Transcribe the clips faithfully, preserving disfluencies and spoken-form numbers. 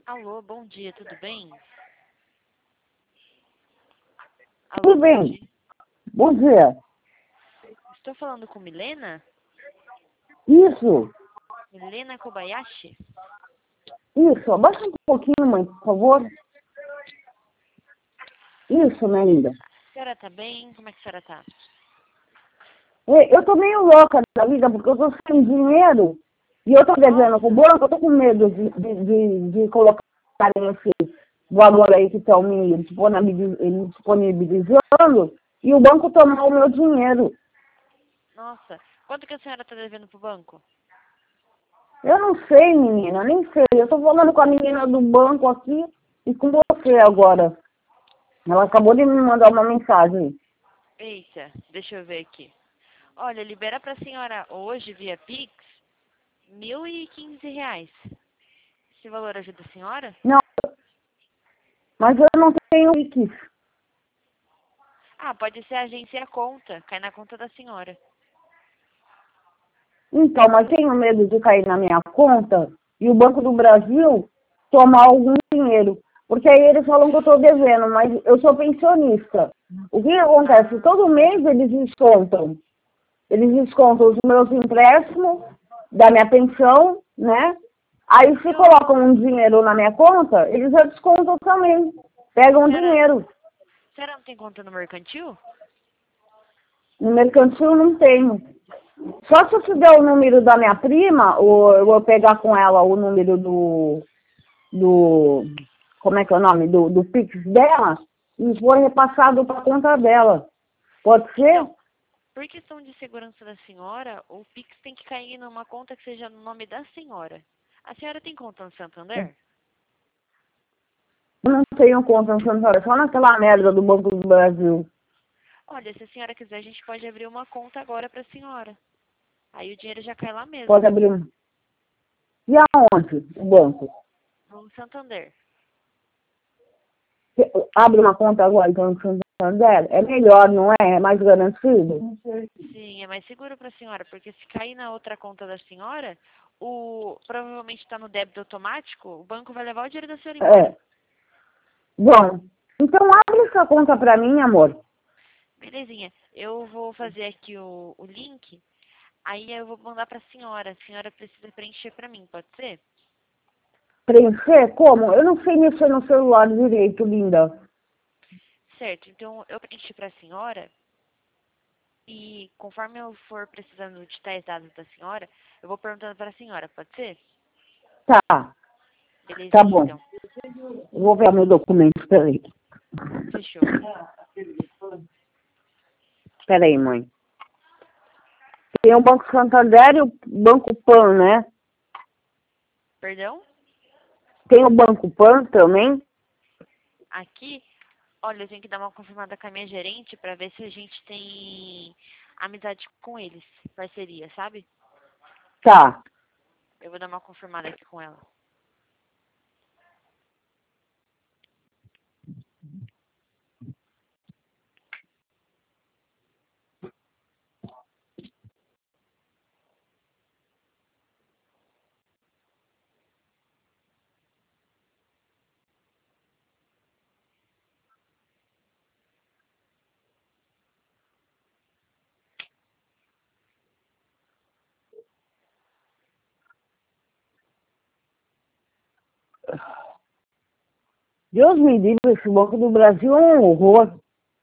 Alô, bom dia, tudo bem? Tudo Alô, bom bem. dia. Bom dia. Estou falando com Milena? Isso, Milena Kobayashi? isso. Abaixa um pouquinho, mãe, por favor. Isso, minha linda. A senhora tá bem? Como é que a senhora tá? É, Eu tô meio louca da vida porque eu tô sem dinheiro e eu tô devendo pro Nossa, banco, eu tô com medo de, de, de, de colocar esse valor aí que estão me disponibiliz- me disponibilizando e o banco tomar o meu dinheiro. nossa. Quanto que a senhora tá devendo pro banco? Eu não sei, menina, nem sei. Eu tô falando com a menina do banco aqui e com você agora. Ela acabou de me mandar uma mensagem. Eita, deixa eu ver aqui. Olha, libera pra senhora hoje, via Pix, mil e quinze reais. Esse valor ajuda a senhora? Não, mas eu não tenho Pix. Ah, pode ser a agência e a conta. Cai na conta da senhora. Então, mas tenho medo de cair na minha conta e o Banco do Brasil tomar algum dinheiro. Porque aí eles falam que eu estou devendo, mas eu sou pensionista. O que acontece? Ah, Todo mês eles descontam. Eles descontam os meus empréstimos da minha pensão, né? Aí se eu... colocam um dinheiro na minha conta, eles já descontam também. Pegam o Senhora, dinheiro. senhora não tem conta no mercantil? No mercantil não tenho. Só se eu te der o número da minha prima, ou eu vou pegar com ela o número do, do como é que é o nome? Do, do Pix dela, e for repassado para a conta dela. Pode ser? Então, por questão de segurança da senhora, o Pix tem que cair numa conta que seja no nome da senhora. A senhora tem conta no Santander? Eu não tenho conta no Santander, só naquela merda do Banco do Brasil. Olha, se a senhora quiser, a gente pode abrir uma conta agora para a senhora. Aí o dinheiro já cai lá Pode mesmo, abrir um. E aonde? O banco? no Santander. Você abre uma conta agora então, no Santander? É melhor, não é? É mais garantido? Sim, é mais seguro para a senhora, porque se cair na outra conta da senhora, o provavelmente está no débito automático, o banco vai levar o dinheiro da senhora embora. É. Bom, então abre essa conta para mim, amor. Belezinha, eu vou fazer aqui o, o link, aí eu vou mandar para a senhora. A senhora precisa preencher para mim, pode ser? Preencher? Como? Eu não sei mexer no celular direito, linda. Certo, então eu preenchi para a senhora e conforme eu for precisando de tais dados da senhora, eu vou perguntando para a senhora, pode ser? Tá, tá Belezinha, bom. então. Eu vou ver meu documento, peraí. Fechou. Peraí, mãe. Tem o Banco Santander e o Banco Pan, né? Perdão? Tem o Banco Pan também? Aqui, olha, eu tenho que dar uma confirmada com a minha gerente para ver se a gente tem amizade com eles, parceria, sabe? Tá. Eu vou dar uma confirmada aqui com ela. Deus me livre, esse Banco do Brasil é um horror.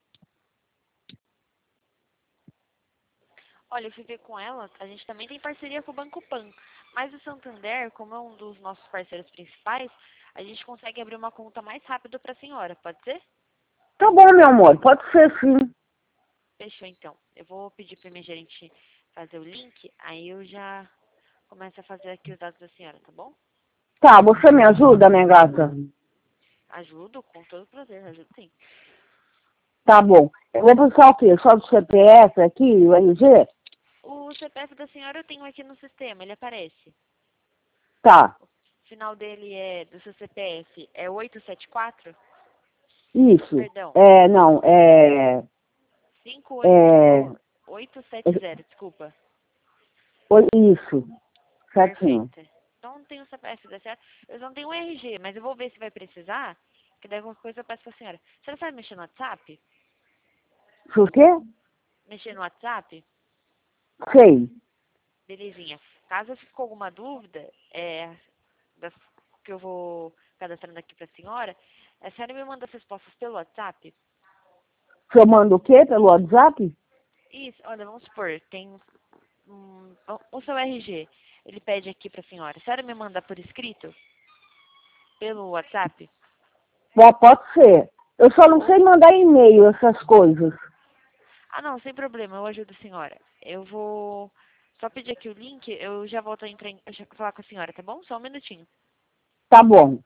Olha, eu fui ver com ela, a gente também tem parceria com o Banco Pan, mas o Santander, como é um dos nossos parceiros principais, a gente consegue abrir uma conta mais rápido para a senhora, pode ser? Tá bom, meu amor, pode ser sim. Fechou, então. Eu vou pedir para minha gerente fazer o link, aí eu já começo a fazer aqui os dados da senhora, tá bom? Tá, você me ajuda, minha gata? Ajudo, com todo prazer, ajudo sim. Tá bom. Eu vou buscar o quê? Só do C P F aqui, o R G? O C P F da senhora eu tenho aqui no sistema, ele aparece. Tá, O final dele é, do seu C P F, é oito sete quatro? isso. Perdão, É, não, é... cinco oito, É... oh, oito sete zero, desculpa. Oi, isso, certinho. Perfeito. só não tenho o C P F da senhora, eu só não tenho o R G, mas eu vou ver se vai precisar, que daí alguma coisa eu peço pra senhora. A senhora sabe mexer no WhatsApp? Por quê? Mexer no WhatsApp? Sei. Belezinha. Caso eu fique com alguma dúvida, é, das, que eu vou cadastrando aqui pra senhora, a senhora me manda as respostas pelo WhatsApp? Você manda o quê? Pelo WhatsApp? Isso, olha, vamos supor, tem hum, o seu R G, ele pede aqui pra senhora. A senhora me manda por escrito? Pelo WhatsApp? Bom, pode ser. Eu só não sei mandar e-mail, essas coisas. Ah, não, sem problema, eu ajudo a senhora. Eu vou só pedir aqui o link, eu já volto a entrar em, eu já vou falar com a senhora, tá bom? Só um minutinho. Tá bom.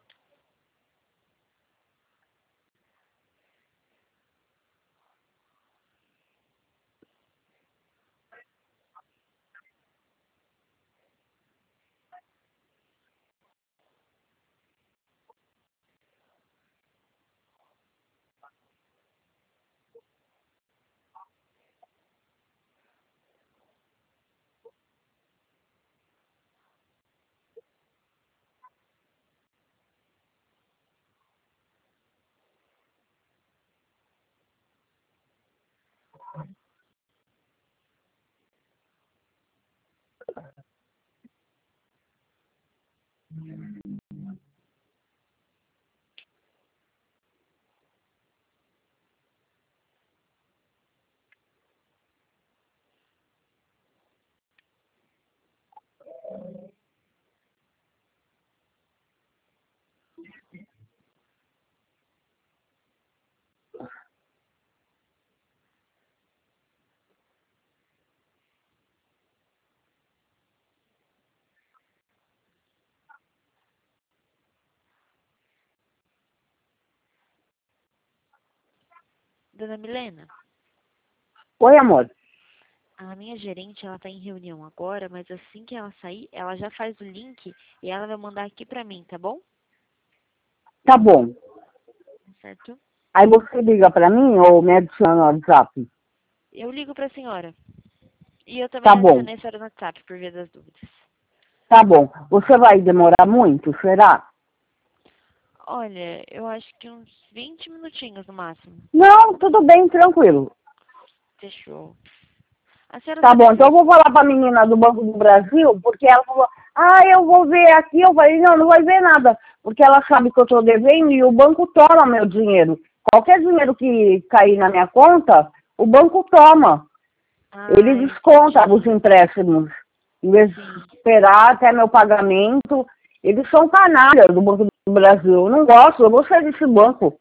Dona Milena, Oi, amor. a minha gerente, ela tá em reunião agora, mas assim que ela sair, ela já faz o link e ela vai mandar aqui pra mim, tá bom? Tá bom. Certo? Aí você liga pra mim ou me adiciona no WhatsApp? Eu ligo pra senhora. E eu também Tá bom. adicionei a senhora no WhatsApp, por via das dúvidas. Tá bom. Você vai demorar muito, será? Olha, eu acho que uns vinte minutinhos no máximo. Não, tudo bem, tranquilo. Fechou. A senhora Tá sabe bom, se então eu você... vou falar pra menina do Banco do Brasil, porque ela falou, ah, eu vou ver aqui. Eu falei, não, não vai ver nada, porque ela sabe que eu tô devendo e o banco toma meu dinheiro. Qualquer dinheiro que cair na minha conta, o banco toma. Ele Ah, desconta os entendi. empréstimos. Em vez de Sim. esperar até meu pagamento, eles são canalhas do Banco do Brasil. Eu não gosto, eu vou sair desse banco.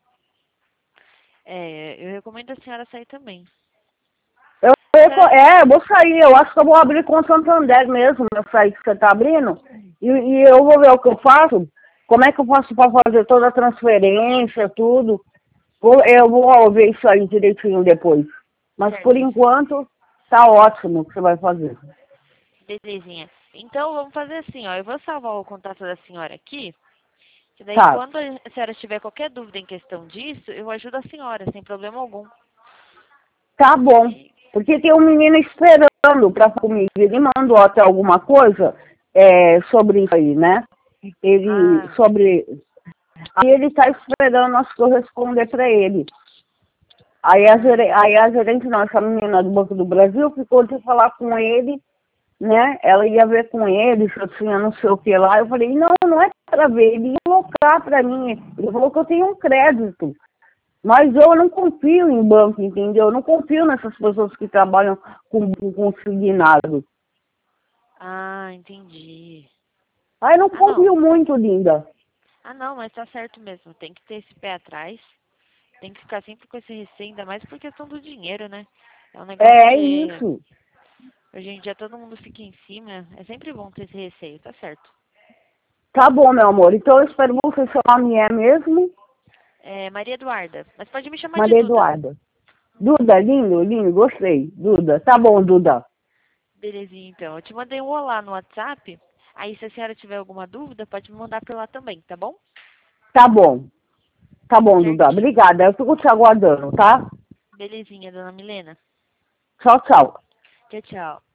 É, eu recomendo a senhora sair também. Eu, A eu, senhora... é, eu vou sair, eu acho que eu vou abrir com o Santander mesmo, meu site que você está abrindo, e, e eu vou ver o que eu faço, como é que eu faço para fazer toda a transferência, tudo. Vou, eu vou ver isso aí direitinho depois. Mas por Certíssimo. enquanto, tá ótimo o que você vai fazer. Belezinha. Então, vamos fazer assim, ó. Eu vou salvar o contato da senhora aqui. Que daí, Tá, quando a senhora tiver qualquer dúvida em questão disso, eu ajudo a senhora, sem problema algum. tá bom. E... Porque tem um menino esperando para comigo, ele mandou até alguma coisa é, sobre isso aí, né? Ele, Ah, sobre... Aí ele está esperando nós que eu responder para ele. Aí a, ah, gerente, aí a gerente, não, essa menina do Banco do Brasil, ficou de falar com ele, né? Ela ia ver com ele, se eu tinha não sei o que lá. Eu falei, não, não é para ver, ele ia colocar para mim. Ele falou que eu tenho um crédito. Mas eu não confio em banco, entendeu? Eu não confio nessas pessoas que trabalham com, com consignado. ah, entendi. Aí eu não Ah, não. confio muito, linda. Ah, não, mas tá certo mesmo. Tem que ter esse pé atrás. Tem que ficar sempre com esse receio, ainda mais por questão do dinheiro, né? É um negócio É que isso. hoje em dia todo mundo fica em cima. É sempre bom ter esse receio, tá certo. Tá bom, meu amor. Então eu espero você chamar a minha mesmo. É, Maria Eduarda, mas pode me chamar de Maria Duda. Eduarda. Duda, lindo, lindo, gostei. Duda, tá bom, Duda. Belezinha, então. Eu te mandei um olá no WhatsApp. Aí, se a senhora tiver alguma dúvida, pode me mandar por lá também, tá bom? Tá bom. Tá bom, Duda. Certinho. Obrigada. Eu fico te aguardando, tá? Belezinha, dona Milena. Tchau, tchau. Tchau, tchau.